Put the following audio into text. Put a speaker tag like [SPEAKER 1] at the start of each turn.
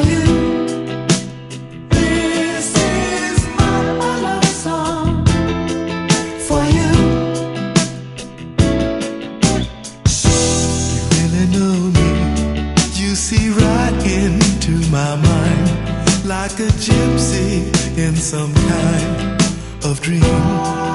[SPEAKER 1] you. This is my love song for you. You really know me. You see right into my mind, like a gypsy in some kind of dream.